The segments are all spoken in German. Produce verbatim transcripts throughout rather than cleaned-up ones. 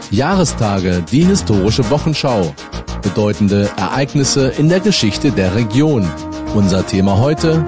Jahrestage, die historische Wochenschau. Bedeutende Ereignisse in der Geschichte der Region. Unser Thema heute: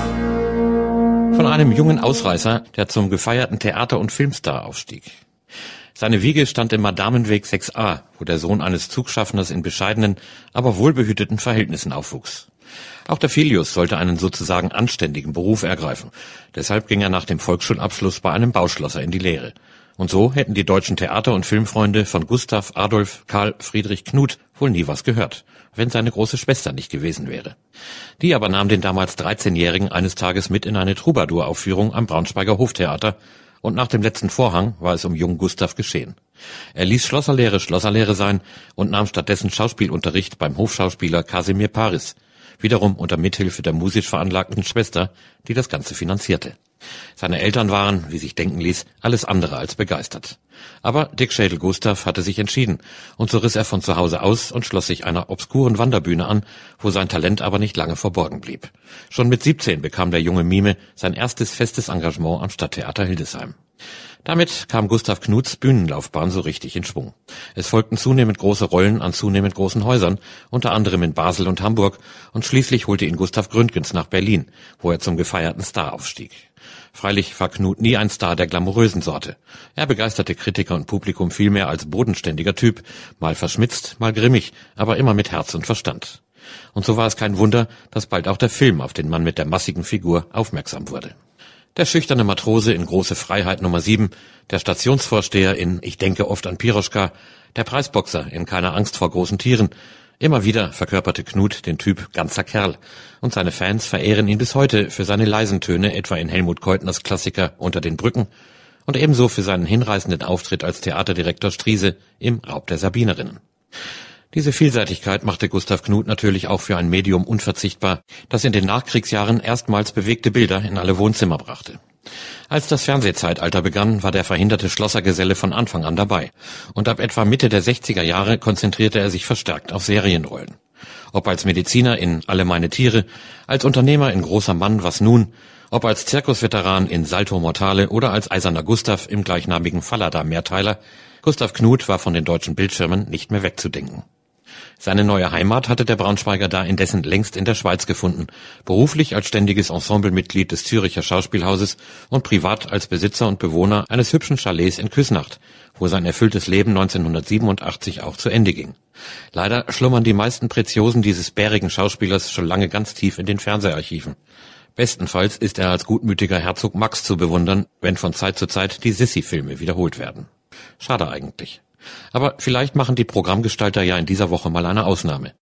Von einem jungen Ausreißer, der zum gefeierten Theater- und Filmstar aufstieg. Seine Wiege stand im Madamenweg sechs a, wo der Sohn eines Zugschaffners in bescheidenen, aber wohlbehüteten Verhältnissen aufwuchs. Auch der Filius sollte einen sozusagen anständigen Beruf ergreifen. Deshalb ging er nach dem Volksschulabschluss bei einem Bauschlosser in die Lehre. Und so hätten die deutschen Theater- und Filmfreunde von Gustav Adolf Karl Friedrich Knuth wohl nie was gehört, wenn seine große Schwester nicht gewesen wäre. Die aber nahm den damals dreizehnjährigen eines Tages mit in eine Troubadour-Aufführung am Braunschweiger Hoftheater, und nach dem letzten Vorhang war es um jungen Gustav geschehen. Er ließ Schlosserlehre Schlosserlehre sein und nahm stattdessen Schauspielunterricht beim Hofschauspieler Kasimir Paris, wiederum unter Mithilfe der musisch veranlagten Schwester, die das Ganze finanzierte. Seine Eltern waren, wie sich denken ließ, alles andere als begeistert. Aber Dickschädel Gustav hatte sich entschieden, und so riss er von zu Hause aus und schloss sich einer obskuren Wanderbühne an, wo sein Talent aber nicht lange verborgen blieb. Schon mit siebzehn bekam der junge Mime sein erstes festes Engagement am Stadttheater Hildesheim. Damit kam Gustav Knuths Bühnenlaufbahn so richtig in Schwung. Es folgten zunehmend große Rollen an zunehmend großen Häusern, unter anderem in Basel und Hamburg, und schließlich holte ihn Gustav Gründgens nach Berlin, wo er zum gefeierten Star aufstieg. Freilich war Knuth nie ein Star der glamourösen Sorte. Er begeisterte Kritiker und Publikum vielmehr als bodenständiger Typ, mal verschmitzt, mal grimmig, aber immer mit Herz und Verstand. Und so war es kein Wunder, dass bald auch der Film auf den Mann mit der massigen Figur aufmerksam wurde. Der schüchterne Matrose in Große Freiheit Nummer sieben, der Stationsvorsteher in Ich denke oft an Piroschka, der Preisboxer in Keine Angst vor großen Tieren. Immer wieder verkörperte Knuth den Typ ganzer Kerl, und seine Fans verehren ihn bis heute für seine leisen Töne, etwa in Helmut Keutners Klassiker Unter den Brücken, und ebenso für seinen hinreißenden Auftritt als Theaterdirektor Striese im Raub der Sabinerinnen. Diese Vielseitigkeit machte Gustav Knuth natürlich auch für ein Medium unverzichtbar, das in den Nachkriegsjahren erstmals bewegte Bilder in alle Wohnzimmer brachte. Als das Fernsehzeitalter begann, war der verhinderte Schlossergeselle von Anfang an dabei, und ab etwa Mitte der sechziger Jahre konzentrierte er sich verstärkt auf Serienrollen. Ob als Mediziner in Alle meine Tiere, als Unternehmer in Großer Mann, was nun, ob als Zirkusveteran in Salto Mortale oder als Eiserner Gustav im gleichnamigen Fallada-Mehrteiler, Gustav Knuth war von den deutschen Bildschirmen nicht mehr wegzudenken. Seine neue Heimat hatte der Braunschweiger da indessen längst in der Schweiz gefunden, beruflich als ständiges Ensemblemitglied des Züricher Schauspielhauses und privat als Besitzer und Bewohner eines hübschen Chalets in Küsnacht, wo sein erfülltes Leben neunzehnhundertsiebenundachtzig auch zu Ende ging. Leider schlummern die meisten Preziosen dieses bärigen Schauspielers schon lange ganz tief in den Fernseharchiven. Bestenfalls ist er als gutmütiger Herzog Max zu bewundern, wenn von Zeit zu Zeit die Sissi-Filme wiederholt werden. Schade eigentlich. Aber vielleicht machen die Programmgestalter ja in dieser Woche mal eine Ausnahme.